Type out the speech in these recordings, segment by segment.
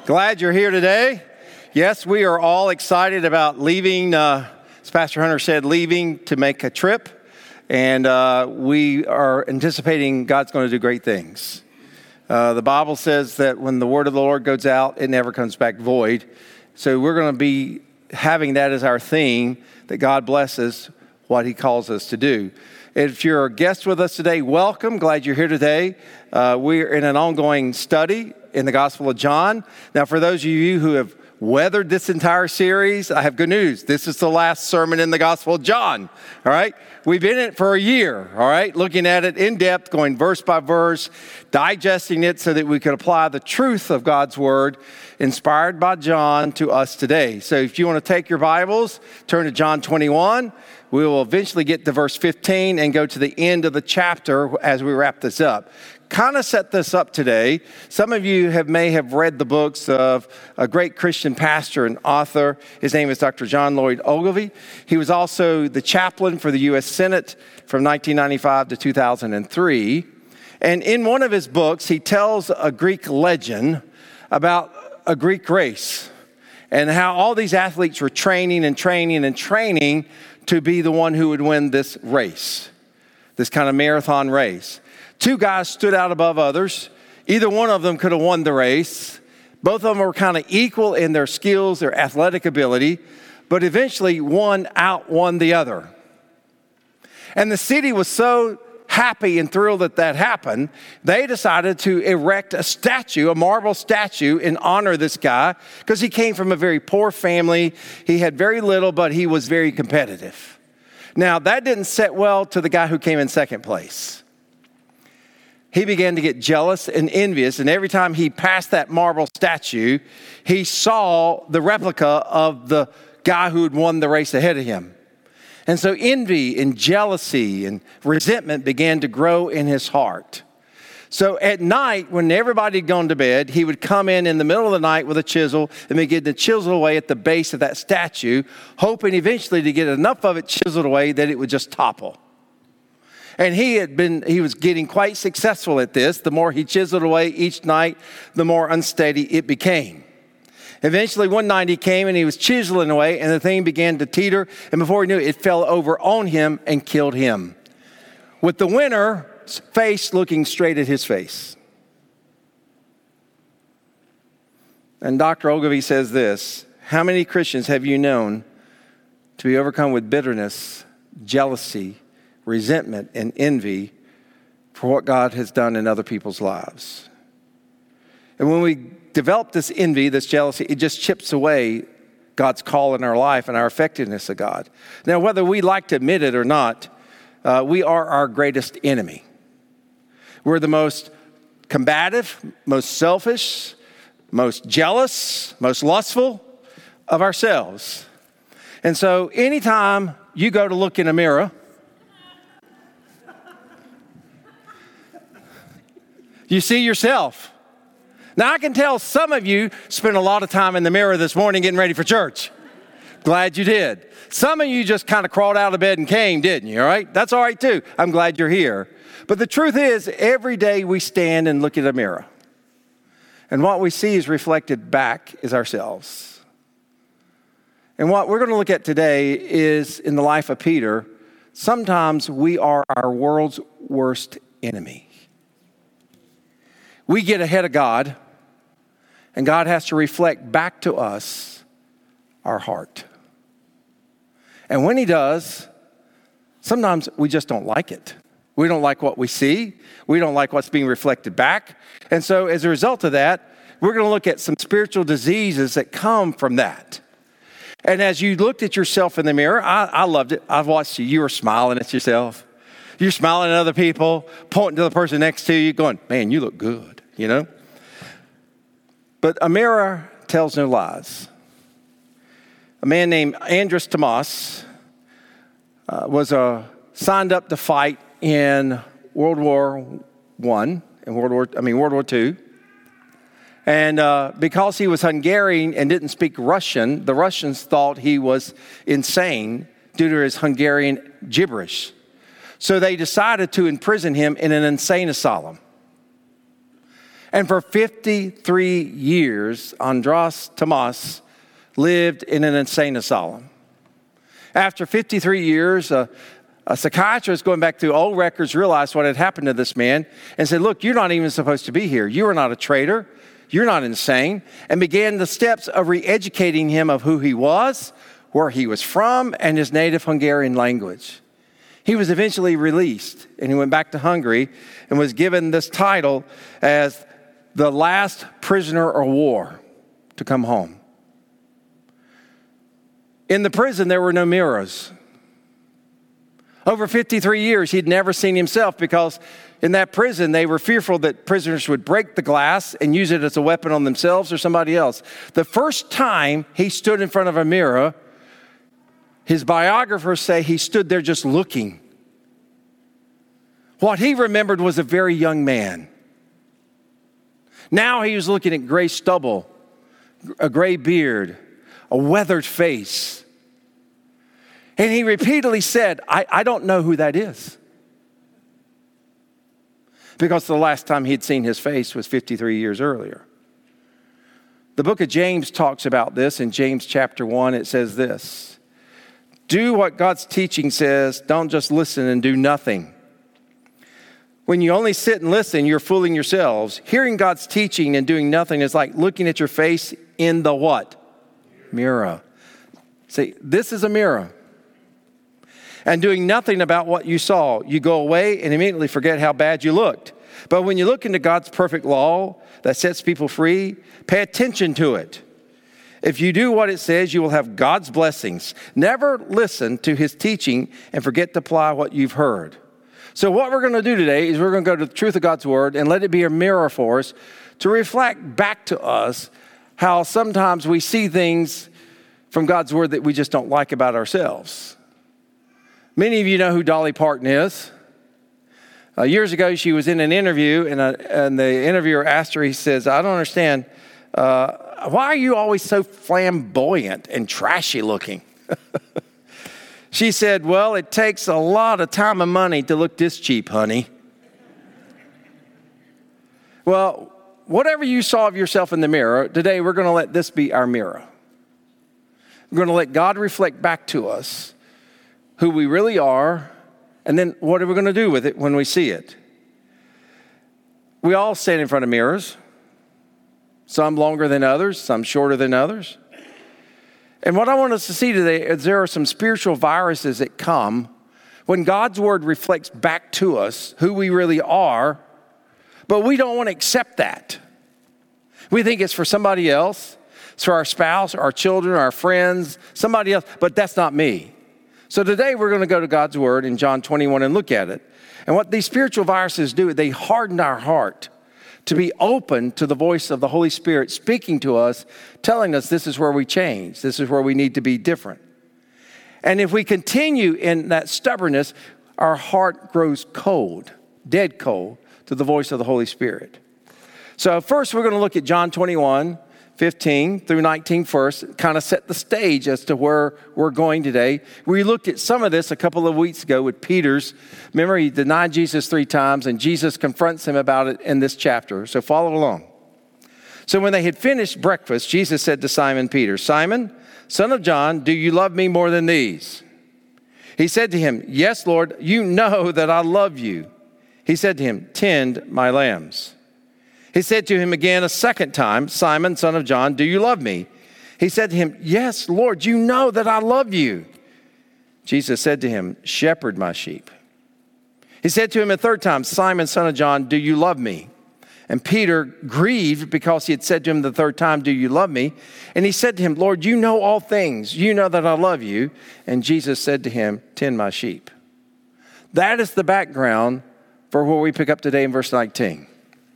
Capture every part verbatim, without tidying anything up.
Glad you're here today. Yes, we are all excited about leaving, uh, as Pastor Hunter said, leaving to make a trip. And uh, we are anticipating God's going to do great things. Uh, the Bible says that when the word of the Lord goes out, it never comes back void. So we're going to be having that as our theme, that God blesses what he calls us to do. If you're a guest with us today, welcome. Glad you're here today. Uh, we're in an ongoing study in the Gospel of John. Now, for those of you who have weathered this entire series, I have good news. This is the last sermon in the Gospel of John, all right? We've been in it for a year, all right? Looking at it in depth, going verse by verse, digesting it so that we could apply the truth of God's Word, inspired by John, to us today. So if you want to take your Bibles, turn to John twenty-one. We will eventually get to verse fifteen and go to the end of the chapter as we wrap this up. Kind of set this up today. Some of you have may have read the books of a great Christian pastor and author. His name is Doctor John Lloyd Ogilvie. He was also the chaplain for the U S Senate from nineteen ninety-five to two thousand three. And in one of his books, he tells a Greek legend about a Greek race and how all these athletes were training and training and training to be the one who would win this race, this kind of marathon race. Two guys stood out above others. Either one of them could have won the race. Both of them were kind of equal in their skills, their athletic ability, but eventually one outwon the other. And the city was so happy and thrilled that that happened, they decided to erect a statue, a marble statue, in honor of this guy, because he came from a very poor family. He had very little, but he was very competitive. Now, that didn't set well to the guy who came in second place. He began to get jealous and envious, and every time he passed that marble statue, he saw the replica of the guy who had won the race ahead of him. And so envy and jealousy and resentment began to grow in his heart. So at night, when everybody had gone to bed, he would come in in the middle of the night with a chisel and begin to chisel away at the base of that statue, hoping eventually to get enough of it chiseled away that it would just topple. And he had been, he was getting quite successful at this. The more he chiseled away each night, the more unsteady it became. Eventually, one night he came and he was chiseling away, and the thing began to teeter. And before he knew it, it fell over on him and killed him, with the winner's face looking straight at his face. And Doctor Ogilvie says this: how many Christians have you known to be overcome with bitterness, jealousy, resentment, and envy for what God has done in other people's lives? And when we develop this envy, this jealousy, it just chips away God's call in our life and our effectiveness of God. Now, whether we like to admit it or not, uh, we are our greatest enemy. We're the most combative, most selfish, most jealous, most lustful of ourselves. And so anytime you go to look in a mirror, you see yourself. Now, I can tell some of you spent a lot of time in the mirror this morning getting ready for church. Glad you did. Some of you just kind of crawled out of bed and came, didn't you? All right? That's all right, too. I'm glad you're here. But the truth is, every day we stand and look at a mirror. And what we see is reflected back is ourselves. And what we're going to look at today is, in the life of Peter, sometimes we are our world's worst enemy. We get ahead of God, and God has to reflect back to us our heart. And when he does, sometimes we just don't like it. We don't like what we see. We don't like what's being reflected back. And so as a result of that, we're going to look at some spiritual diseases that come from that. And as you looked at yourself in the mirror, I, I loved it. I've watched you. You were smiling at yourself. You're smiling at other people, pointing to the person next to you, going, man, you look good, you know? But a mirror tells no lies. A man named Andros Tomas uh, was uh, signed up to fight in World War One, in World War, I mean World War Two. And uh, because he was Hungarian and didn't speak Russian, the Russians thought he was insane due to his Hungarian gibberish. So they decided to imprison him in an insane asylum. And for fifty-three years, Andras Tomas lived in an insane asylum. After fifty-three years, uh, a psychiatrist going back through old records realized what had happened to this man and said, look, you're not even supposed to be here. You are not a traitor. You're not insane. And began the steps of re-educating him of who he was, where he was from, and his native Hungarian language. He was eventually released, and he went back to Hungary and was given this title as the last prisoner of war to come home. In the prison, there were no mirrors. Over fifty-three years, he'd never seen himself because in that prison, they were fearful that prisoners would break the glass and use it as a weapon on themselves or somebody else. The first time he stood in front of a mirror, his biographers say he stood there just looking. What he remembered was a very young man. Now he was looking at gray stubble, a gray beard, a weathered face. And he repeatedly said, I, I don't know who that is. Because the last time he'd seen his face was fifty-three years earlier. The book of James talks about this. In James chapter one, it says this: do what God's teaching says. Don't just listen and do nothing. When you only sit and listen, you're fooling yourselves. Hearing God's teaching and doing nothing is like looking at your face in the what? Mirror. See, this is a mirror. And doing nothing about what you saw. You go away and immediately forget how bad you looked. But when you look into God's perfect law that sets people free, pay attention to it. If you do what it says, you will have God's blessings. Never listen to his teaching and forget to apply what you've heard. So what we're going to do today is we're going to go to the truth of God's word and let it be a mirror for us to reflect back to us how sometimes we see things from God's word that we just don't like about ourselves. Many of you know who Dolly Parton is. Uh, years ago, she was in an interview, and, uh, and the interviewer asked her, he says, I don't understand, uh, why are you always so flamboyant and trashy looking? She said, well, it takes a lot of time and money to look this cheap, honey. Well, whatever you saw of yourself in the mirror, today we're going to let this be our mirror. We're going to let God reflect back to us who we really are, and then what are we going to do with it when we see it? We all stand in front of mirrors, some longer than others, some shorter than others. And what I want us to see today is there are some spiritual viruses that come when God's word reflects back to us who we really are, but we don't want to accept that. We think it's for somebody else. It's for our spouse, our children, our friends, somebody else, but that's not me. So today we're going to go to God's word in John twenty-one and look at it. And what these spiritual viruses do, they harden our heart to be open to the voice of the Holy Spirit speaking to us, telling us this is where we change. This is where we need to be different. And if we continue in that stubbornness, our heart grows cold, dead cold to the voice of the Holy Spirit. So first we're going to look at John twenty-one, fifteen through nineteen first, kind of set the stage as to where we're going today. We looked at some of this a couple of weeks ago with Peter's. Remember, he denied Jesus three times, and Jesus confronts him about it in this chapter. So follow along. So when they had finished breakfast, Jesus said to Simon Peter, Simon, son of John, do you love me more than these? He said to him, yes, Lord, you know that I love you. He said to him, tend my lambs. He said to him again a second time, Simon, son of John, do you love me? He said to him, yes, Lord, you know that I love you. Jesus said to him, shepherd my sheep. He said to him a third time, Simon, son of John, do you love me? And Peter grieved because he had said to him the third time, do you love me? And he said to him, Lord, you know all things. You know that I love you. And Jesus said to him, tend my sheep. That is the background for where we pick up today in verse nineteen.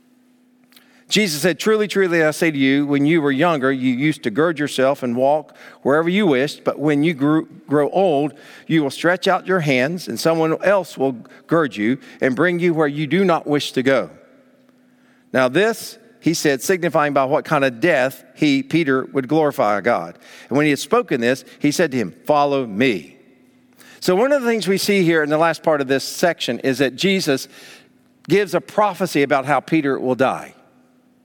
Jesus said, truly, truly, I say to you, when you were younger, you used to gird yourself and walk wherever you wished. But when you grew, grow old, you will stretch out your hands and someone else will gird you and bring you where you do not wish to go. Now this, he said, signifying by what kind of death he, Peter, would glorify God. And when he had spoken this, he said to him, follow me. So one of the things we see here in the last part of this section is that Jesus gives a prophecy about how Peter will die.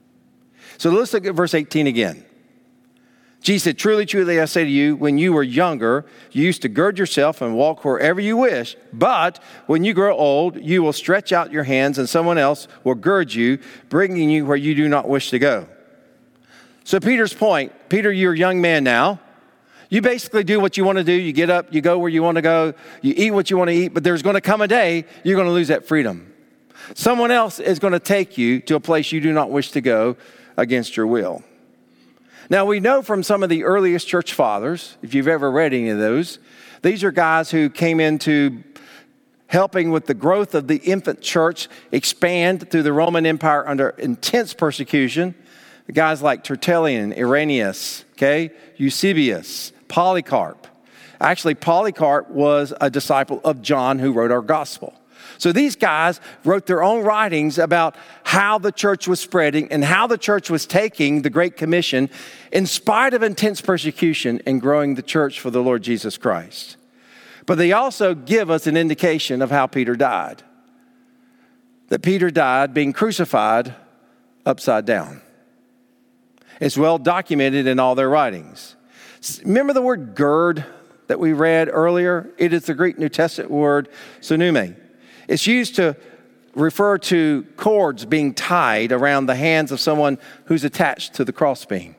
So let's look at verse eighteen again. Jesus said, truly, truly, I say to you, when you were younger, you used to gird yourself and walk wherever you wish. But when you grow old, you will stretch out your hands and someone else will gird you, bringing you where you do not wish to go. So Peter's point, Peter, you're a young man now. You basically do what you want to do. You get up, you go where you want to go, you eat what you want to eat, but there's going to come a day you're going to lose that freedom. Someone else is going to take you to a place you do not wish to go against your will. Now, we know from some of the earliest church fathers, if you've ever read any of those, these are guys who came into helping with the growth of the infant church expand through the Roman Empire under intense persecution. Guys like Tertullian, Irenaeus, okay, Eusebius, Polycarp. Actually, Polycarp was a disciple of John who wrote our gospel. So these guys wrote their own writings about how the church was spreading and how the church was taking the Great Commission in spite of intense persecution and growing the church for the Lord Jesus Christ. But they also give us an indication of how Peter died. That Peter died being crucified upside down. It's well documented in all their writings. Remember the word gird that we read earlier? It is the Greek New Testament word syneume. It's used to refer to cords being tied around the hands of someone who's attached to the crossbeam.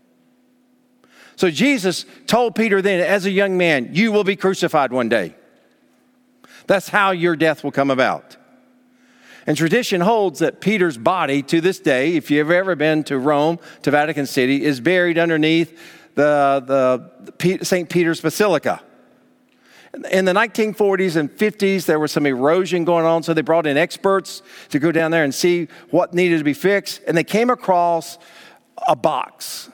So Jesus told Peter then, as a young man, you will be crucified one day. That's how your death will come about. And tradition holds that Peter's body to this day, if you've ever been to Rome, to Vatican City, is buried underneath the, the Saint Peter's Basilica. In the nineteen forties and fifties, there was some erosion going on, so they brought in experts to go down there and see what needed to be fixed, and they came across a box.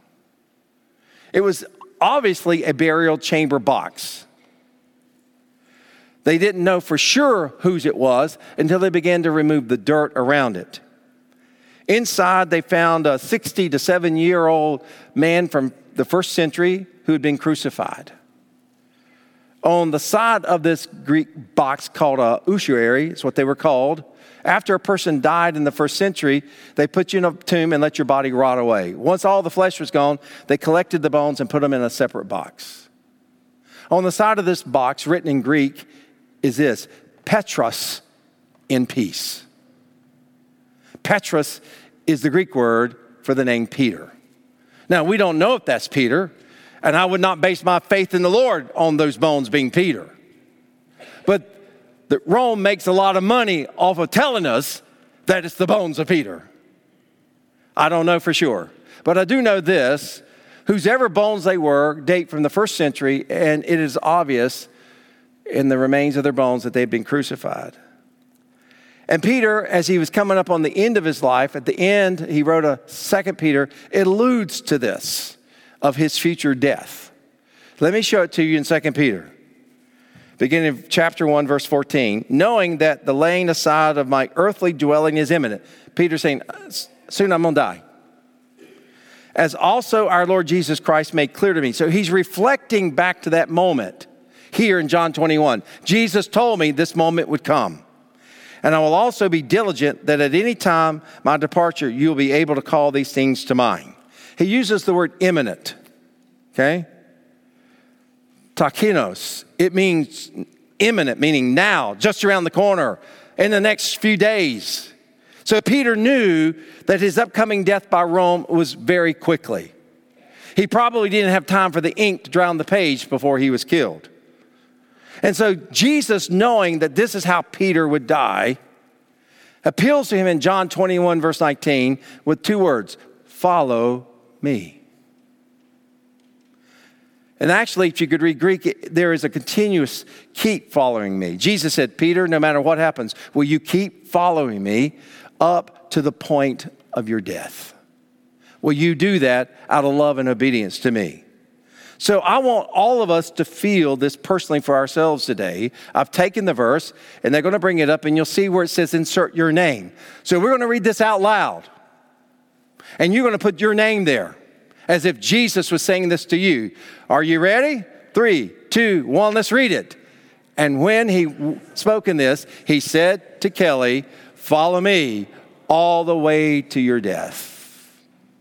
It was obviously a burial chamber box. They didn't know for sure whose it was until they began to remove the dirt around it. Inside, they found a sixty to seventy year old man from the first century who had been crucified. On the side of this Greek box called a ossuary, is what they were called. After a person died in the first century, they put you in a tomb and let your body rot away. Once all the flesh was gone, they collected the bones and put them in a separate box. On the side of this box, written in Greek, is this: Petros, in peace. Petros is the Greek word for the name Peter. Now, we don't know if that's Peter, and I would not base my faith in the Lord on those bones being Peter. But the, Rome makes a lot of money off of telling us that it's the bones of Peter. I don't know for sure. But I do know this: whosever bones they were date from the first century, and it is obvious in the remains of their bones that they've been crucified. And Peter, as he was coming up on the end of his life, at the end, he wrote a Second Peter, it alludes to this, of his future death. Let me show it to you in Second Peter. Beginning of chapter one, verse fourteen. Knowing that the laying aside of my earthly dwelling is imminent. Peter's saying, soon I'm going to die. As also our Lord Jesus Christ made clear to me. So he's reflecting back to that moment here in John twenty-one. Jesus told me this moment would come. And I will also be diligent that at any time my departure, you'll be able to call these things to mind. He uses the word imminent, okay? Takinos, it means imminent, meaning now, just around the corner, in the next few days. So Peter knew that his upcoming death by Rome was very quickly. He probably didn't have time for the ink to dry on the page before he was killed. And so Jesus, knowing that this is how Peter would die, appeals to him in John twenty-one, verse nineteen, with two words: follow me. And actually, if you could read Greek, there is a continuous keep following me. Jesus said, Peter, no matter what happens, will you keep following me up to the point of your death? Will you do that out of love and obedience to me? So I want all of us to feel this personally for ourselves today. I've taken the verse, and they're going to bring it up, and you'll see where it says insert your name. So we're going to read this out loud. And you're going to put your name there, as if Jesus was saying this to you. Are you ready? Three, two, one, let's read it. And when he spoken this, he said to Kelly, follow me all the way to your death.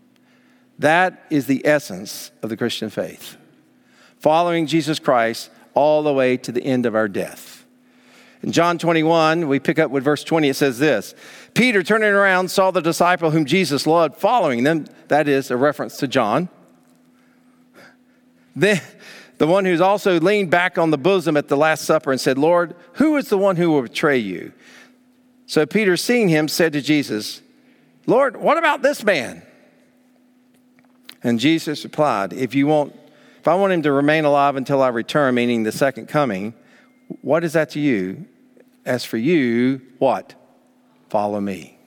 That is the essence of the Christian faith. Following Jesus Christ all the way to the end of our death. In John twenty-one, we pick up with verse twenty. It says this: Peter, turning around, saw the disciple whom Jesus loved following them. That is a reference to John. Then the one who's also leaned back on the bosom at the Last Supper and said, Lord, who is the one who will betray you? So Peter, seeing him, said to Jesus, Lord, what about this man? And Jesus replied, if you want, if I want him to remain alive until I return, meaning the second coming, what is that to you? As for you, what? Follow me.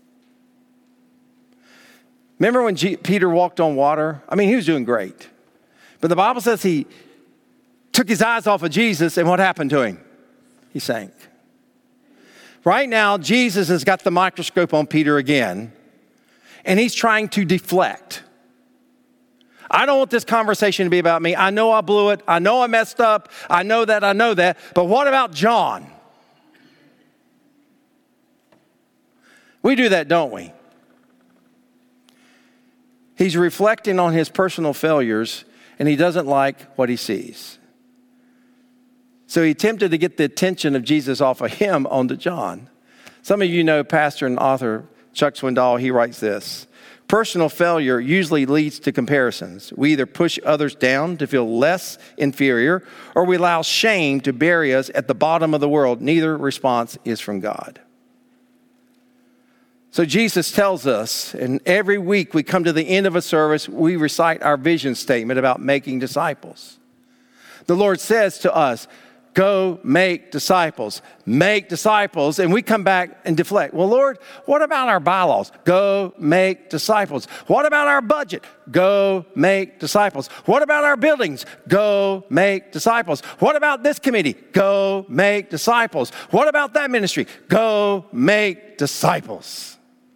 Remember when G- Peter walked on water? I mean, he was doing great. But the Bible says he took his eyes off of Jesus, and what happened to him? He sank. Right now, Jesus has got the microscope on Peter again, and he's trying to deflect. I don't want this conversation to be about me. I know I blew it. I know I messed up. I know that. I know that. But what about John? We do that, don't we? He's reflecting on his personal failures, and he doesn't like what he sees. So he attempted to get the attention of Jesus off of him onto John. Some of you know pastor and author Chuck Swindoll. He writes this: personal failure usually leads to comparisons. We either push others down to feel less inferior, or we allow shame to bury us at the bottom of the world. Neither response is from God. So Jesus tells us, and every week we come to the end of a service, we recite our vision statement about making disciples. The Lord says to us, go make disciples, make disciples. And we come back and deflect. Well, Lord, what about our bylaws? Go make disciples. What about our budget? Go make disciples. What about our buildings? Go make disciples. What about this committee? Go make disciples. What about that ministry? Go make disciples.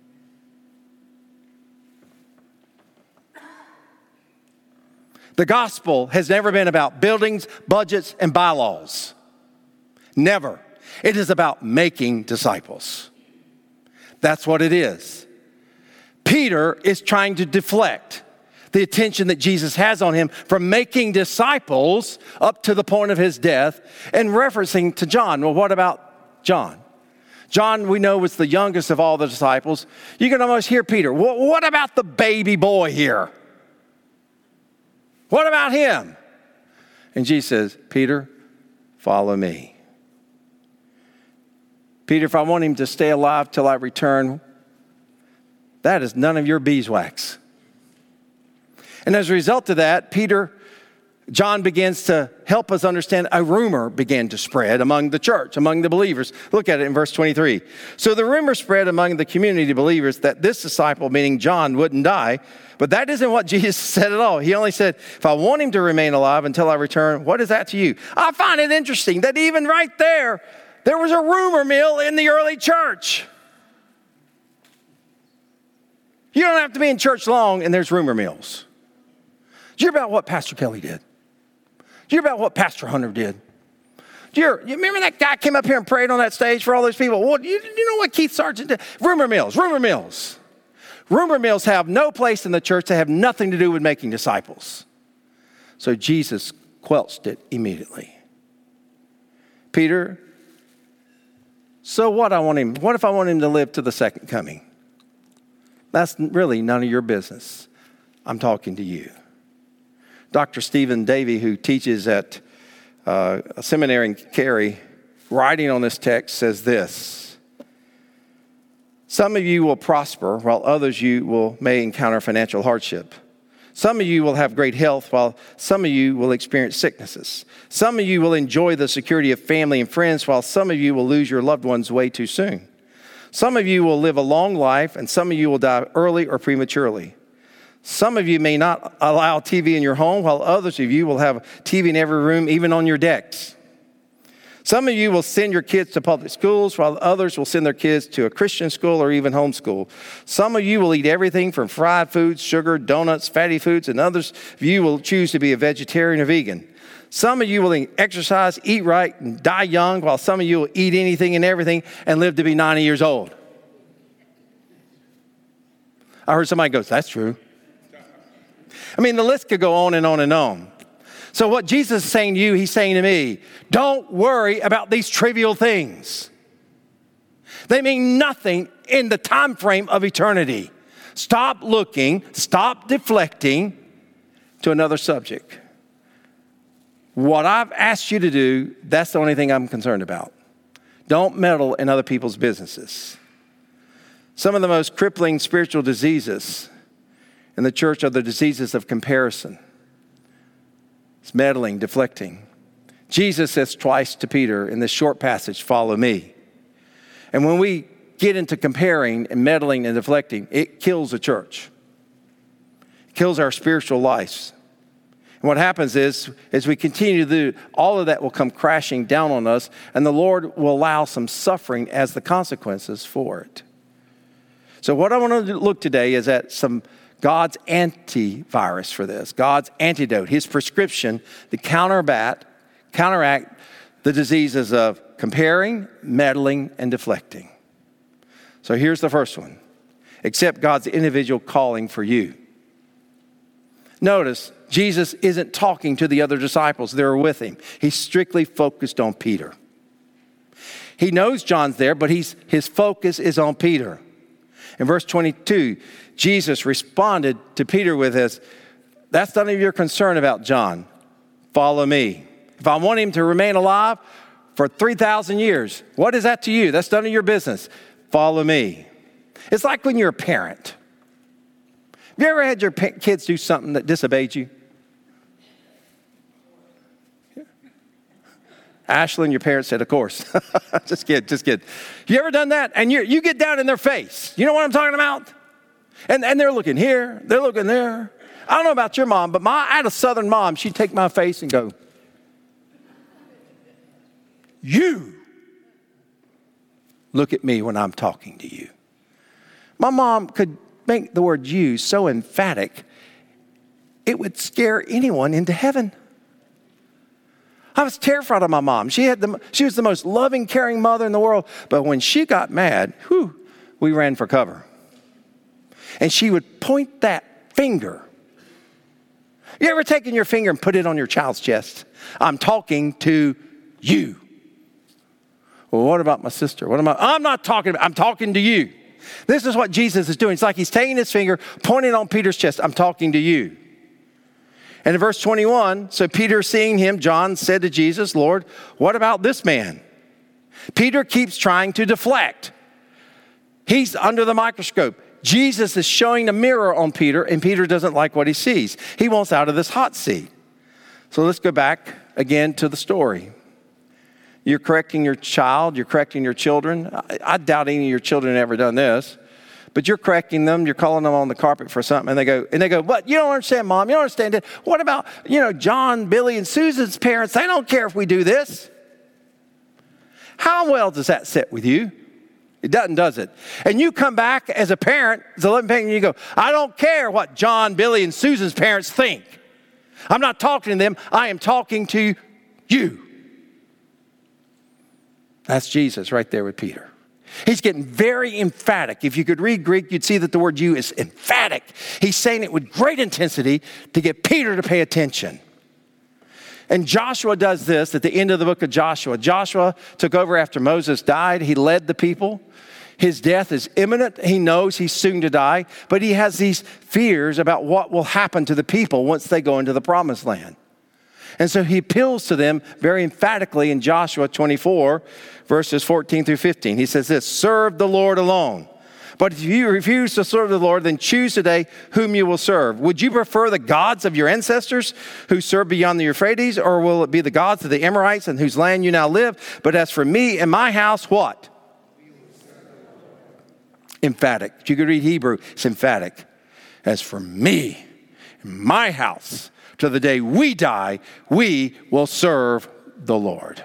The gospel has never been about buildings, budgets, and bylaws. Never. It is about making disciples. That's what it is. Peter is trying to deflect the attention that Jesus has on him from making disciples up to the point of his death and referencing to John. Well, what about John? John, we know, was the youngest of all the disciples. You can almost hear Peter. What about the baby boy here? What about him? And Jesus says, Peter, follow me. Peter, if I want him to stay alive till I return, that is none of your beeswax. And as a result of that, Peter, John begins to help us understand. A rumor began to spread among the church, among the believers. Look at it in verse twenty-three. So the rumor spread among the community of believers that this disciple, meaning John, wouldn't die. But that isn't what Jesus said at all. He only said, if I want him to remain alive until I return, what is that to you? I find it interesting that even right there, there was a rumor mill in the early church. You don't have to be in church long and there's rumor mills. Did you hear about what Pastor Kelly did? Did you hear about what Pastor Hunter did? Do you, you remember that guy came up here and prayed on that stage for all those people? Well, you, you know what Keith Sargent did? Rumor mills, rumor mills. Rumor mills have no place in the church. They have nothing to do with making disciples. So Jesus quelched it immediately. Peter, so what I want him, what if I want him to live to the second coming? That's really none of your business. I'm talking to you. Doctor Stephen Davey, who teaches at uh, a seminary in Cary, writing on this text, says this: some of you will prosper, while others you will may encounter financial hardship. Some of you will have great health, while some of you will experience sicknesses. Some of you will enjoy the security of family and friends, while some of you will lose your loved ones way too soon. Some of you will live a long life, and some of you will die early or prematurely. Some of you may not allow T V in your home, while others of you will have T V in every room, even on your decks. Some of you will send your kids to public schools, while others will send their kids to a Christian school or even homeschool. Some of you will eat everything from fried foods, sugar, donuts, fatty foods, and others of you will choose to be a vegetarian or vegan. Some of you will exercise, eat right, and die young, while some of you will eat anything and everything and live to be ninety years old. I heard somebody goes, that's true. I mean, the list could go on and on and on. So what Jesus is saying to you, he's saying to me, don't worry about these trivial things. They mean nothing in the time frame of eternity. Stop looking, stop deflecting to another subject. What I've asked you to do, that's the only thing I'm concerned about. Don't meddle in other people's businesses. Some of the most crippling spiritual diseases in the church are the diseases of comparison. It's meddling, deflecting. Jesus says twice to Peter in this short passage, follow me. And when we get into comparing and meddling and deflecting, it kills the church. It kills our spiritual lives. And what happens is, as we continue to do, all of that will come crashing down on us, and the Lord will allow some suffering as the consequences for it. So what I want to look today is at some God's antivirus for this, God's antidote, his prescription to counteract, counteract the diseases of comparing, meddling, and deflecting. So here's the first one. Accept God's individual calling for you. Notice, Jesus isn't talking to the other disciples that are with him. He's strictly focused on Peter. He knows John's there, but he's, his focus is on Peter. In verse twenty-two, Jesus responded to Peter with this, that's none of your concern about John. Follow me. If I want him to remain alive for three thousand years, what is that to you? That's none of your business. Follow me. It's like when you're a parent. Have you ever had your kids do something that disobeyed you? Ashlyn, your parents said, of course. Just kid, just kid. You ever done that? And you you get down in their face. You know what I'm talking about? And, and they're looking here. They're looking there. I don't know about your mom, but my, I had a southern mom. She'd take my face and go, you look at me when I'm talking to you. My mom could make the word you so emphatic, it would scare anyone into heaven. I was terrified of my mom. She had the, she was the most loving, caring mother in the world. But when she got mad, whew, we ran for cover. And she would point that finger. You ever taken your finger and put it on your child's chest? I'm talking to you. Well, what about my sister? What am I? I'm not talking about, I'm talking to you. This is what Jesus is doing. It's like he's taking his finger, pointing on Peter's chest. I'm talking to you. And in verse twenty-one, so Peter seeing him, John said to Jesus, Lord, what about this man? Peter keeps trying to deflect. He's under the microscope. Jesus is showing a mirror on Peter, and Peter doesn't like what he sees. He wants out of this hot seat. So let's go back again to the story. You're correcting your child. You're correcting your children. I, I doubt any of your children have ever done this. But you're correcting them. You're calling them on the carpet for something. And they go, and they go, what? You don't understand, Mom. You don't understand it. What about, you know, John, Billy, and Susan's parents? They don't care if we do this. How well does that sit with you? It doesn't, does it? And you come back as a parent, as a loving parent, and you go, I don't care what John, Billy, and Susan's parents think. I'm not talking to them. I am talking to you. That's Jesus right there with Peter. He's getting very emphatic. If you could read Greek, you'd see that the word you is emphatic. He's saying it with great intensity to get Peter to pay attention. And Joshua does this at the end of the book of Joshua. Joshua took over after Moses died. He led the people. His death is imminent. He knows he's soon to die, but he has these fears about what will happen to the people once they go into the promised land. And so he appeals to them very emphatically in Joshua twenty-four, verses fourteen through fifteen. He says this, serve the Lord alone. But if you refuse to serve the Lord, then choose today whom you will serve. Would you prefer the gods of your ancestors who served beyond the Euphrates, or will it be the gods of the Amorites in whose land you now live? But as for me and my house, what? Emphatic. If you could read Hebrew, it's emphatic. As for me and my house, to the day we die, we will serve the Lord.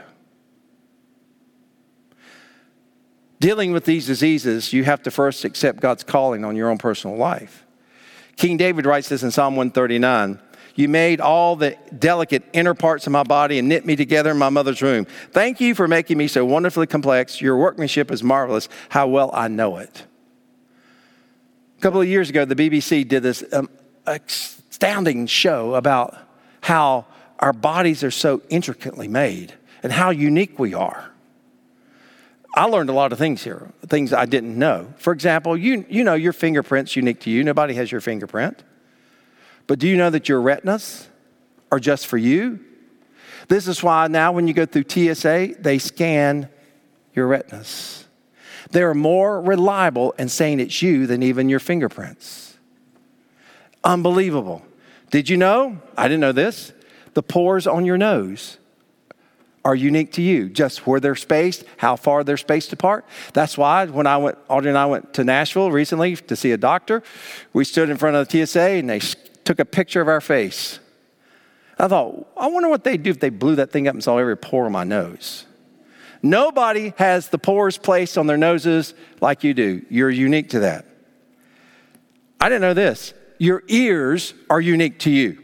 Dealing with these diseases, you have to first accept God's calling on your own personal life. King David writes this in Psalm one thirty-nine. You made all the delicate inner parts of my body and knit me together in my mother's womb. Thank you for making me so wonderfully complex. Your workmanship is marvelous. How well I know it. A couple of years ago, the B B C did this um, astounding show about how our bodies are so intricately made and how unique we are. I learned a lot of things here, things I didn't know. For example, you, you know your fingerprint's unique to you. Nobody has your fingerprint. But do you know that your retinas are just for you? This is why now when you go through T S A, they scan your retinas. They're more reliable in saying it's you than even your fingerprints. Unbelievable. Did you know? I didn't know this. The pores on your nose are unique to you, just where they're spaced, how far they're spaced apart. That's why when I went, Audrey and I went to Nashville recently to see a doctor, we stood in front of the T S A and they took a picture of our face. I thought, I wonder what they'd do if they blew that thing up and saw every pore on my nose. Nobody has the pores placed on their noses like you do. You're unique to that. I didn't know this. Your ears are unique to you.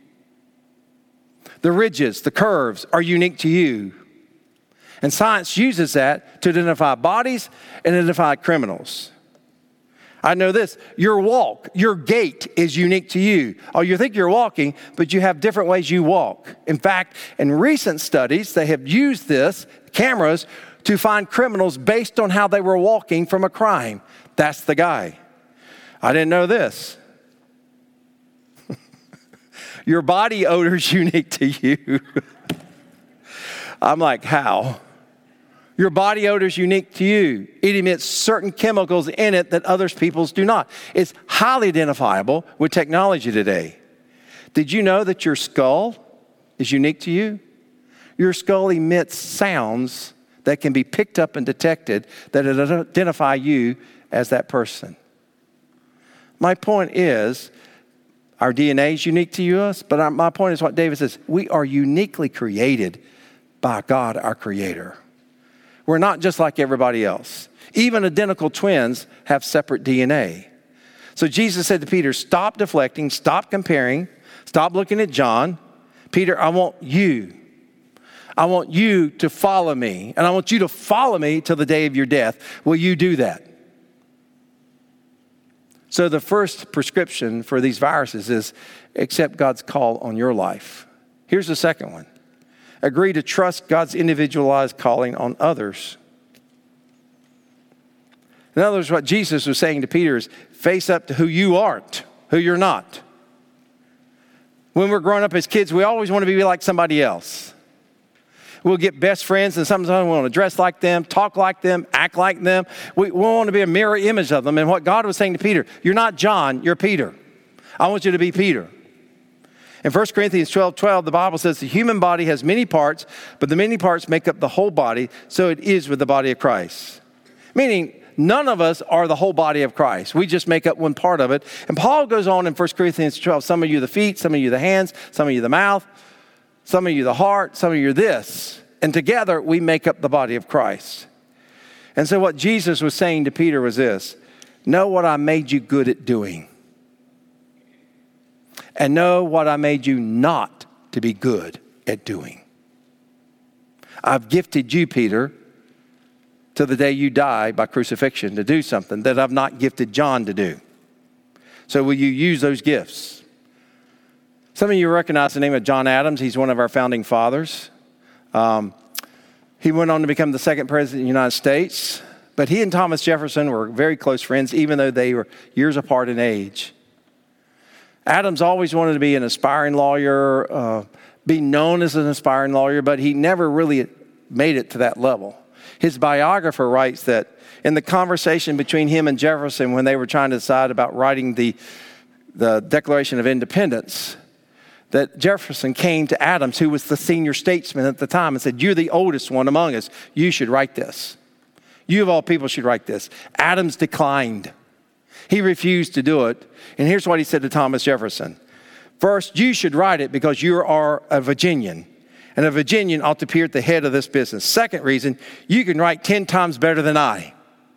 The ridges, the curves are unique to you. And science uses that to identify bodies and identify criminals. I know this, your walk, your gait is unique to you. Oh, you think you're walking, but you have different ways you walk. In fact, in recent studies, they have used this, cameras, to find criminals based on how they were walking from a crime. That's the guy. I didn't know this. Your body odor is unique to you. I'm like, how? Your body odor is unique to you. It emits certain chemicals in it that other people's do not. It's highly identifiable with technology today. Did you know that your skull is unique to you? Your skull emits sounds that can be picked up and detected that identify you as that person. My point is, our D N A is unique to us, but my point is what David says. We are uniquely created by God, our Creator. We're not just like everybody else. Even identical twins have separate D N A. So Jesus said to Peter, stop deflecting, stop comparing, stop looking at John. Peter, I want you. I want you to follow me, and I want you to follow me till the day of your death. Will you do that? So the first prescription for these viruses is accept God's call on your life. Here's the second one. Agree to trust God's individualized calling on others. In other words, what Jesus was saying to Peter is face up to who you aren't, who you're not. When we're growing up as kids, we always want to be like somebody else. We'll get best friends, and sometimes we want to dress like them, talk like them, act like them. We, we want to be a mirror image of them. And what God was saying to Peter, you're not John, you're Peter. I want you to be Peter. In First Corinthians twelve twelve, the Bible says the human body has many parts, but the many parts make up the whole body, so it is with the body of Christ. Meaning, none of us are the whole body of Christ. We just make up one part of it. And Paul goes on in First Corinthians twelve, some of you the feet, some of you the hands, some of you the mouth, some of you the heart, some of you this. And together we make up the body of Christ. And so what Jesus was saying to Peter was this, know what I made you good at doing. And know what I made you not to be good at doing. I've gifted you, Peter, to the day you die by crucifixion to do something that I've not gifted John to do. So will you use those gifts? Some of you recognize the name of John Adams. He's one of our founding fathers. Um, he went on to become the second president of the United States. But he and Thomas Jefferson were very close friends, even though they were years apart in age. Adams always wanted to be an aspiring lawyer, uh, be known as an aspiring lawyer, but he never really made it to that level. His biographer writes that in the conversation between him and Jefferson when they were trying to decide about writing the, the Declaration of Independence, that Jefferson came to Adams, who was the senior statesman at the time, and said, you're the oldest one among us. You should write this. You of all people should write this. Adams declined. He refused to do it. And here's what he said to Thomas Jefferson. First, you should write it because you are a Virginian. And a Virginian ought to appear at the head of this business. Second reason, you can write ten times better than I.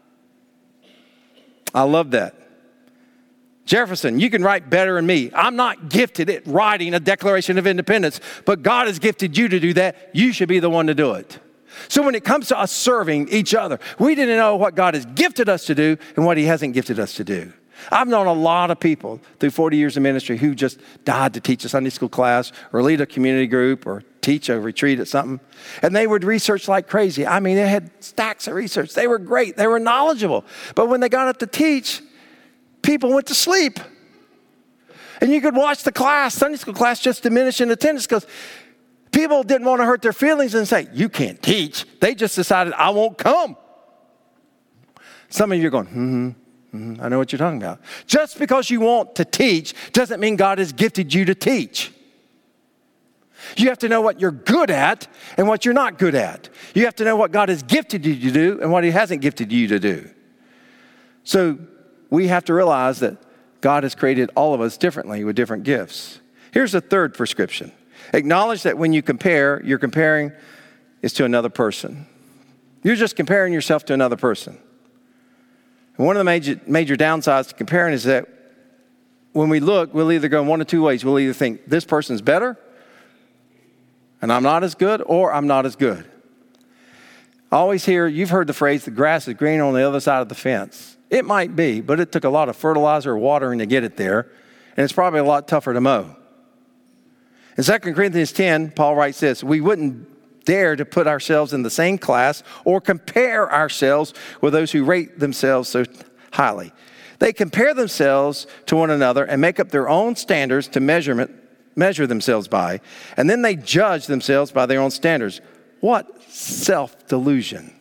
I love that. Jefferson, you can write better than me. I'm not gifted at writing a Declaration of Independence, but God has gifted you to do that. You should be the one to do it. So when it comes to us serving each other, we didn't know what God has gifted us to do and what he hasn't gifted us to do. I've known a lot of people through forty years of ministry who just died to teach a Sunday school class or lead a community group or teach a retreat at something. And they would research like crazy. I mean, they had stacks of research. They were great. They were knowledgeable. But when they got up to teach, people went to sleep. And you could watch the class, Sunday school class, just diminish in attendance because people didn't want to hurt their feelings and say, you can't teach. They just decided, I won't come. Some of you are going, hmm. Mm-hmm. I know what you're talking about. Just because you want to teach doesn't mean God has gifted you to teach. You have to know what you're good at and what you're not good at. You have to know what God has gifted you to do and what he hasn't gifted you to do. So we have to realize that God has created all of us differently with different gifts. Here's the third prescription. Acknowledge that when you compare, you're comparing is to another person. You're just comparing yourself to another person. One of the major, major downsides to comparing is that when we look, we'll either go in one of two ways. We'll either think this person's better and I'm not as good, or I'm not as good. I always hear, you've heard the phrase, the grass is greener on the other side of the fence. It might be, but it took a lot of fertilizer or watering to get it there, and it's probably a lot tougher to mow. In Second Corinthians ten, Paul writes this, we wouldn't dare to put ourselves in the same class or compare ourselves with those who rate themselves so highly. They compare themselves to one another and make up their own standards to measurement, measure themselves by, and then they judge themselves by their own standards. What self-delusion.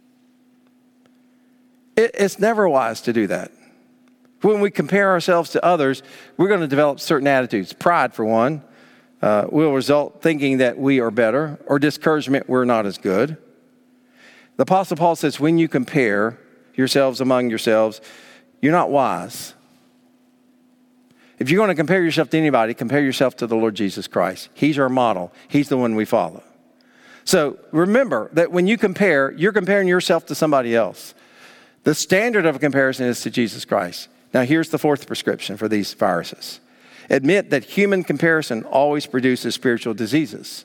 It, it's never wise to do that. When we compare ourselves to others, we're going to develop certain attitudes. Pride, for one. Uh, will result thinking that we are better, or discouragement, we're not as good. The Apostle Paul says, when you compare yourselves among yourselves, you're not wise. If you're going to compare yourself to anybody, compare yourself to the Lord Jesus Christ. He's our model. He's the one we follow. So remember that when you compare, you're comparing yourself to somebody else. The standard of a comparison is to Jesus Christ. Now here's the fourth prescription for these viruses. Admit that human comparison always produces spiritual diseases.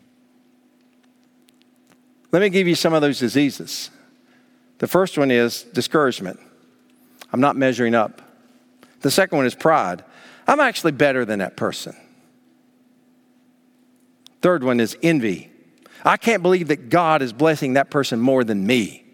Let me give you some of those diseases. The first one is discouragement. I'm not measuring up. The second one is pride. I'm actually better than that person. Third one is envy. I can't believe that God is blessing that person more than me.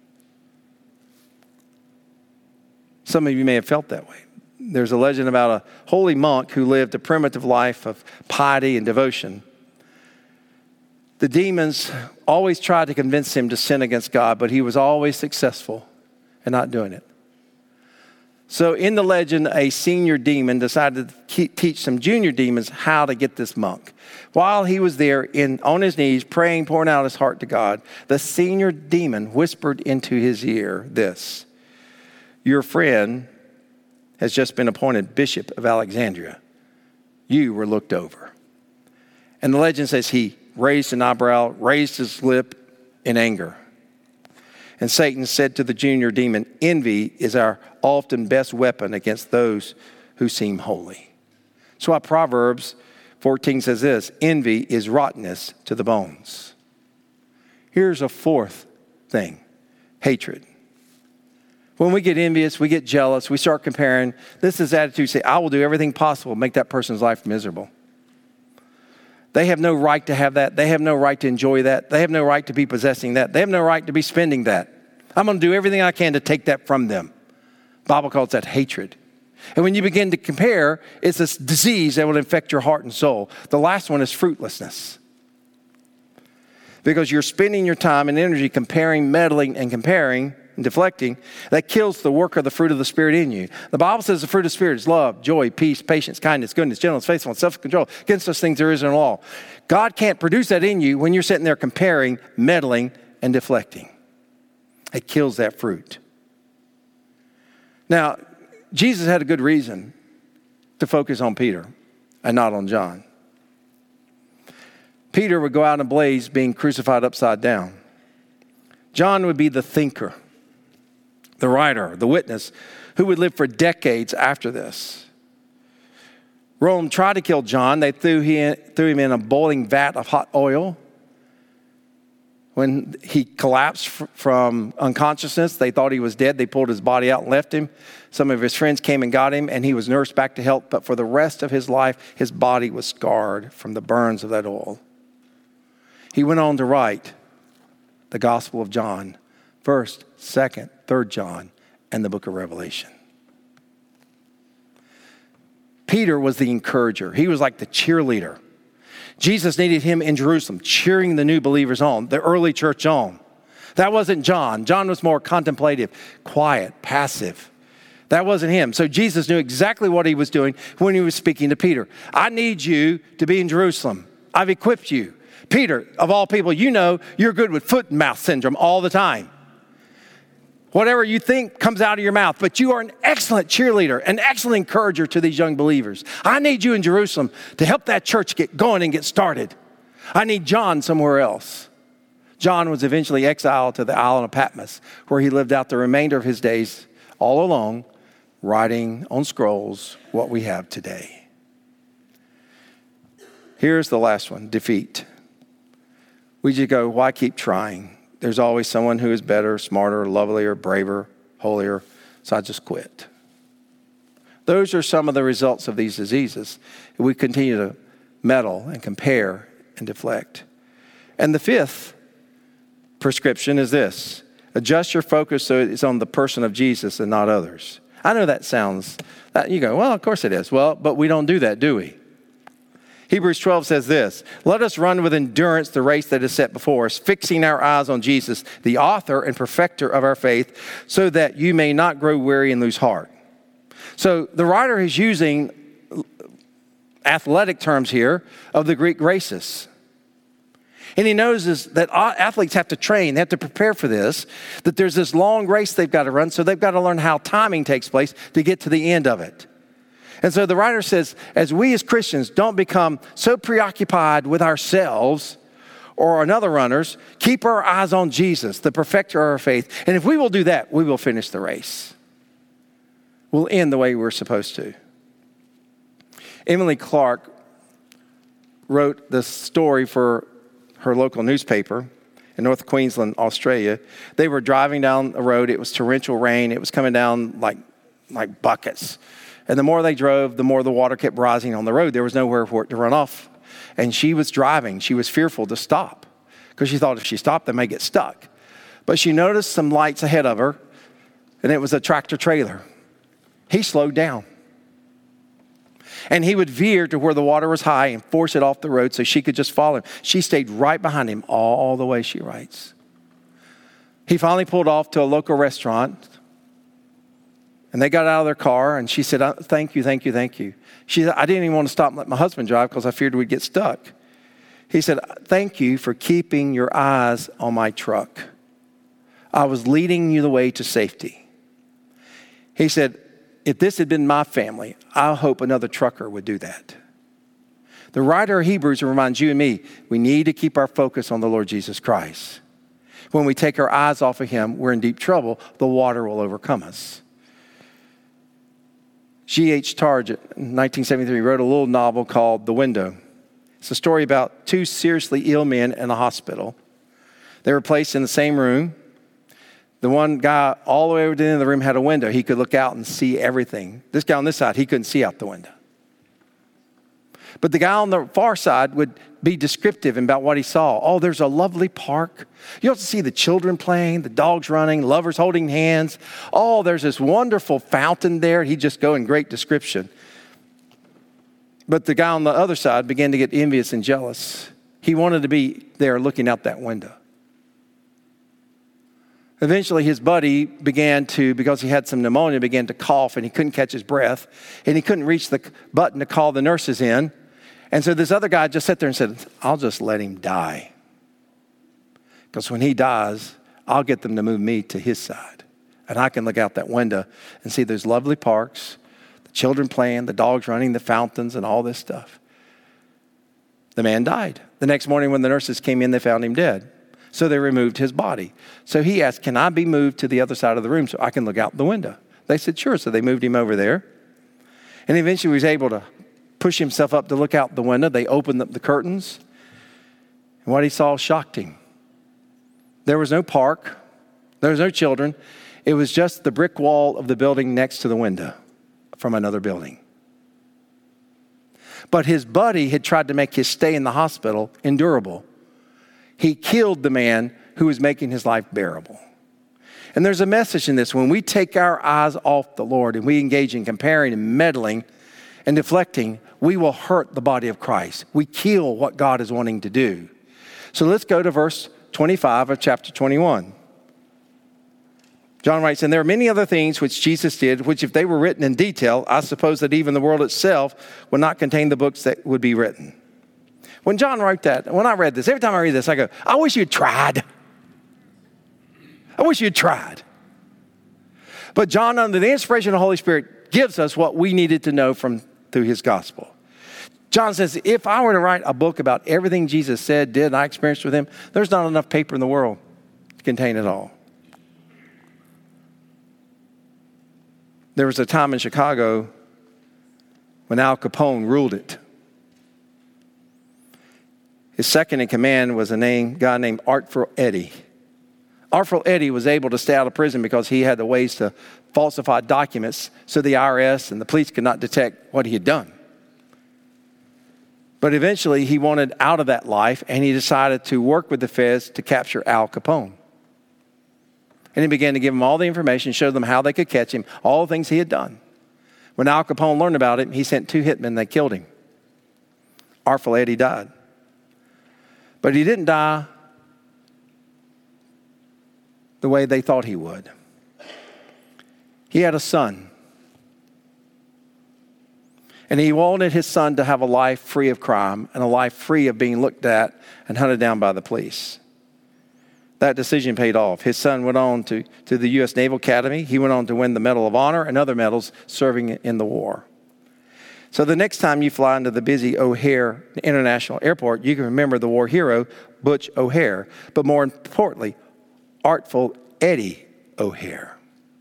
Some of you may have felt that way. There's a legend about a holy monk who lived a primitive life of piety and devotion. The demons always tried to convince him to sin against God, but he was always successful in not doing it. So in the legend, a senior demon decided to keep, teach some junior demons how to get this monk. While he was there in, on his knees, praying, pouring out his heart to God, the senior demon whispered into his ear this, your friend has just been appointed Bishop of Alexandria. You were looked over. And the legend says he raised an eyebrow, raised his lip in anger. And Satan said to the junior demon, envy is our often best weapon against those who seem holy. So why Proverbs fourteen says this, envy is rottenness to the bones. Here's a fourth thing, hatred. When we get envious, we get jealous, we start comparing. This is attitude, say, I will do everything possible to make that person's life miserable. They have no right to have that. They have no right to enjoy that. They have no right to be possessing that. They have no right to be spending that. I'm going to do everything I can to take that from them. The Bible calls that hatred. And when you begin to compare, it's this disease that will infect your heart and soul. The last one is fruitlessness. Because you're spending your time and energy comparing, meddling, and comparing, and deflecting, that kills the work of the fruit of the Spirit in you. The Bible says the fruit of the Spirit is love, joy, peace, patience, kindness, goodness, gentleness, faithfulness, self-control. Against those things there is no law. God can't produce that in you when you're sitting there comparing, meddling, and deflecting. It kills that fruit. Now, Jesus had a good reason to focus on Peter and not on John. Peter would go out in a blaze being crucified upside down. John would be the thinker, the writer, the witness, who would live for decades after this. Rome tried to kill John. They threw him, threw him in a boiling vat of hot oil. When he collapsed f- from unconsciousness, they thought he was dead. They pulled his body out and left him. Some of his friends came and got him, and he was nursed back to health. But for the rest of his life, his body was scarred from the burns of that oil. He went on to write the Gospel of John, first, second, third John, and the book of Revelation. Peter was the encourager. He was like the cheerleader. Jesus needed him in Jerusalem, cheering the new believers on, the early church on. That wasn't John. John was more contemplative, quiet, passive. That wasn't him. So Jesus knew exactly what he was doing when he was speaking to Peter. I need you to be in Jerusalem. I've equipped you. Peter, of all people, you know you're good with foot and mouth syndrome all the time. Whatever you think comes out of your mouth, but you are an excellent cheerleader, an excellent encourager to these young believers. I need you in Jerusalem to help that church get going and get started. I need John somewhere else. John was eventually exiled to the island of Patmos, where he lived out the remainder of his days all alone, writing on scrolls what we have today. Here's the last one, defeat. We just go, why keep trying? There's always someone who is better, smarter, lovelier, braver, holier, so I just quit. Those are some of the results of these diseases. We continue to meddle and compare and deflect. And the fifth prescription is this: adjust your focus so it's on the person of Jesus and not others. I know that sounds, that you go, well, of course it is. Well, but we don't do that, do we? Hebrews twelve says this: let us run with endurance the race that is set before us, fixing our eyes on Jesus, the author and perfecter of our faith, so that you may not grow weary and lose heart. So the writer is using athletic terms here of the Greek races. And he knows is that athletes have to train, they have to prepare for this, that there's this long race they've got to run, so they've got to learn how timing takes place to get to the end of it. And so the writer says, as we as Christians don't become so preoccupied with ourselves or another runners, keep our eyes on Jesus, the perfecter of our faith. And if we will do that, we will finish the race. We'll end the way we're supposed to. Emily Clark wrote this story for her local newspaper in North Queensland, Australia. They were driving down the road. It was torrential rain. It was coming down like, like buckets. And the more they drove, the more the water kept rising on the road. There was nowhere for it to run off. And she was driving. She was fearful to stop because she thought if she stopped, they may get stuck. But she noticed some lights ahead of her, and it was a tractor trailer. He slowed down. And he would veer to where the water was high and force it off the road so she could just follow him. She stayed right behind him all the way, she writes. He finally pulled off to a local restaurant. And they got out of their car, and she said, thank you, thank you, thank you. She said, I didn't even want to stop and let my husband drive because I feared we'd get stuck. He said, thank you for keeping your eyes on my truck. I was leading you the way to safety. He said, if this had been my family, I hope another trucker would do that. The writer of Hebrews reminds you and me, we need to keep our focus on the Lord Jesus Christ. When we take our eyes off of him, we're in deep trouble. The water will overcome us. G H Target, in nineteen seventy-three, wrote a little novel called The Window. It's a story about two seriously ill men in a hospital. They were placed in the same room. The one guy all the way over to the end of the room had a window. He could look out and see everything. This guy on this side, he couldn't see out the window. But the guy on the far side would be descriptive about what he saw. Oh, there's a lovely park. You have to see the children playing, the dogs running, lovers holding hands. Oh, there's this wonderful fountain there. He'd just go in great description. But the guy on the other side began to get envious and jealous. He wanted to be there looking out that window. Eventually, his buddy began to, because he had some pneumonia, began to cough, and he couldn't catch his breath, and he couldn't reach the button to call the nurses in. And so this other guy just sat there and said, I'll just let him die. Because when he dies, I'll get them to move me to his side. And I can look out that window and see those lovely parks, the children playing, the dogs running, the fountains, and all this stuff. The man died. The next morning when the nurses came in, they found him dead. So they removed his body. So he asked, can I be moved to the other side of the room so I can look out the window? They said, sure. So they moved him over there. And eventually he was able to push himself up to look out the window. They opened up the curtains. And what he saw shocked him. There was no park. There was no children. It was just the brick wall of the building next to the window from another building. But his buddy had tried to make his stay in the hospital endurable. He killed the man who was making his life bearable. And there's a message in this. When we take our eyes off the Lord and we engage in comparing and meddling and deflecting, we will hurt the body of Christ. We kill what God is wanting to do. So let's go to verse twenty-five of chapter twenty-one. John writes, and there are many other things which Jesus did, which if they were written in detail, I suppose that even the world itself would not contain the books that would be written. When John wrote that, when I read this, every time I read this, I go, I wish you'd tried. I wish you'd tried. But John, under the inspiration of the Holy Spirit, gives us what we needed to know from through his gospel. John says, if I were to write a book about everything Jesus said, did, and I experienced with him, there's not enough paper in the world to contain it all. There was a time in Chicago when Al Capone ruled it. His second in command was a name, guy named Artful Eddie. Artful Eddie was able to stay out of prison because he had the ways to falsify documents so the I R S and the police could not detect what he had done. But eventually he wanted out of that life and he decided to work with the feds to capture Al Capone. And he began to give them all the information, show them how they could catch him, all the things he had done. When Al Capone learned about it, he sent two hitmen, they killed him. Artful Eddie died. But he didn't die the way they thought he would. He had a son. And he wanted his son to have a life free of crime and a life free of being looked at and hunted down by the police. That decision paid off. His son went on to, to the U S Naval Academy. He went on to win the Medal of Honor and other medals serving in the war. So the next time you fly into the busy O'Hare International Airport, you can remember the war hero, Butch O'Hare. But more importantly, Artful Eddie O'Hare.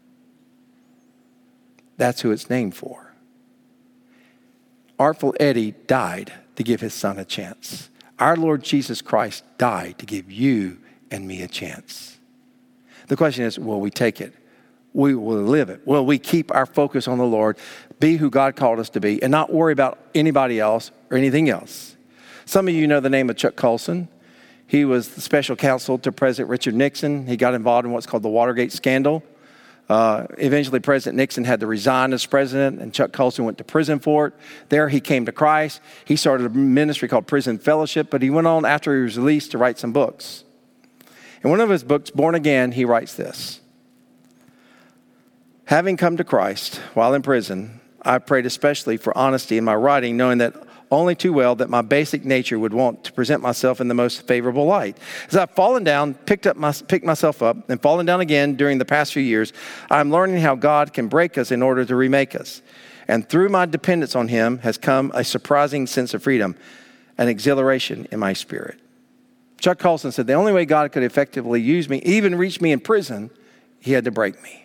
That's who it's named for. Artful Eddie died to give his son a chance. Our Lord Jesus Christ died to give you and me a chance. The question is, will we take it? We will live it. Will we keep our focus on the Lord, be who God called us to be, and not worry about anybody else or anything else? Some of you know the name of Chuck Colson. He was the special counsel to President Richard Nixon. He got involved in what's called the Watergate scandal. Uh, eventually, President Nixon had to resign as president, and Chuck Colson went to prison for it. There, he came to Christ. He started a ministry called Prison Fellowship, but he went on after he was released to write some books. In one of his books, Born Again, he writes this. Having come to Christ while in prison, I prayed especially for honesty in my writing, knowing that only too well that my basic nature would want to present myself in the most favorable light. As I've fallen down, picked up my, picked myself up, and fallen down again during the past few years, I'm learning how God can break us in order to remake us. And through my dependence on him has come a surprising sense of freedom, an exhilaration in my spirit. Chuck Colson said, the only way God could effectively use me, even reach me in prison, he had to break me.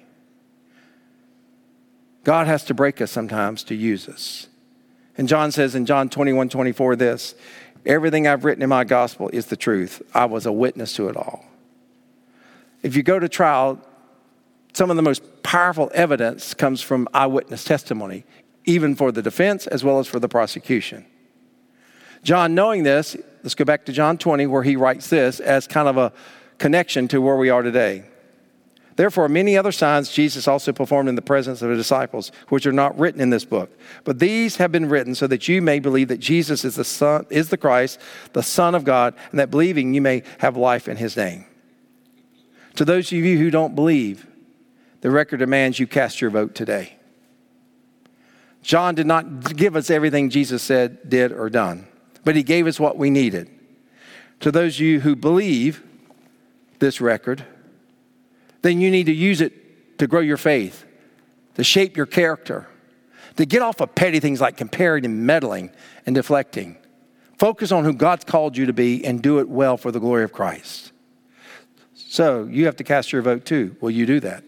God has to break us sometimes to use us. And John says in John twenty-one twenty-four this, everything I've written in my gospel is the truth. I was a witness to it all. If you go to trial, some of the most powerful evidence comes from eyewitness testimony, even for the defense as well as for the prosecution. John, knowing this, let's go back to John twenty, where he writes this as kind of a connection to where we are today. Therefore, many other signs Jesus also performed in the presence of the disciples, which are not written in this book. But these have been written so that you may believe that Jesus is the Son, is the Christ, the Son of God, and that believing you may have life in his name. To those of you who don't believe, the record demands you cast your vote today. John did not give us everything Jesus said, did, or done, but he gave us what we needed. To those of you who believe this record, then you need to use it to grow your faith, to shape your character, to get off of petty things like comparing and meddling and deflecting. Focus on who God's called you to be and do it well for the glory of Christ. So you have to cast your vote too. Will you do that?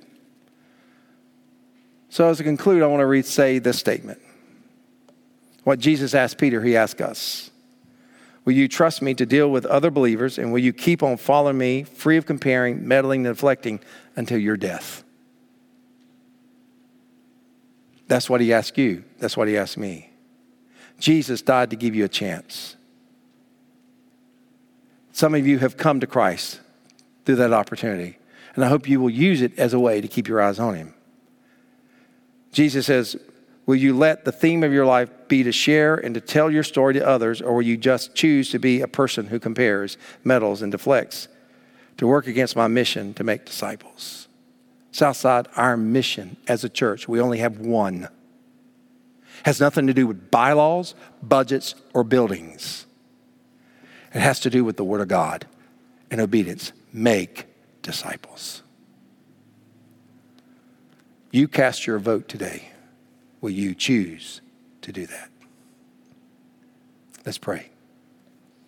So as I conclude, I want to read, say this statement. What Jesus asked Peter, he asked us. Will you trust me to deal with other believers? And will you keep on following me, free of comparing, meddling, and deflecting until your death? That's what he asked you. That's what he asked me. Jesus died to give you a chance. Some of you have come to Christ through that opportunity. And I hope you will use it as a way to keep your eyes on him. Jesus says, will you let the theme of your life be to share and to tell your story to others, or will you just choose to be a person who compares, meddles, and deflects, to work against my mission to make disciples? Southside, our mission as a church, we only have one. Has nothing to do with bylaws, budgets, or buildings. It has to do with the Word of God and obedience. Make disciples. You cast your vote today. Will you choose to do that? Let's pray.